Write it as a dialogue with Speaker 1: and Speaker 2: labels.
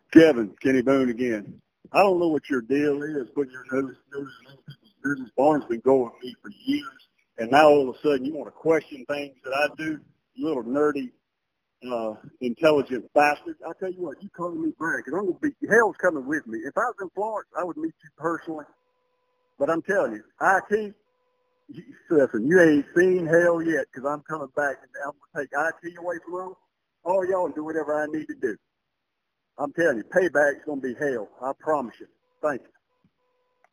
Speaker 1: Kevin, Kenny Boone again. I don't know what your deal is, but your nose business. Barnes been going with me for years, and now all of a sudden you want to question things that I do. You little nerdy, intelligent bastard. I tell you what, you calling me back, because I'm gonna be hell's coming with me. If I was in Florence, I would meet you personally. But I'm telling you, IT, listen, you ain't seen hell yet, because I'm coming back and I'm gonna take IT away from all y'all and do whatever I need to do. I'm telling you, payback's gonna be hell. I promise you. Thank you.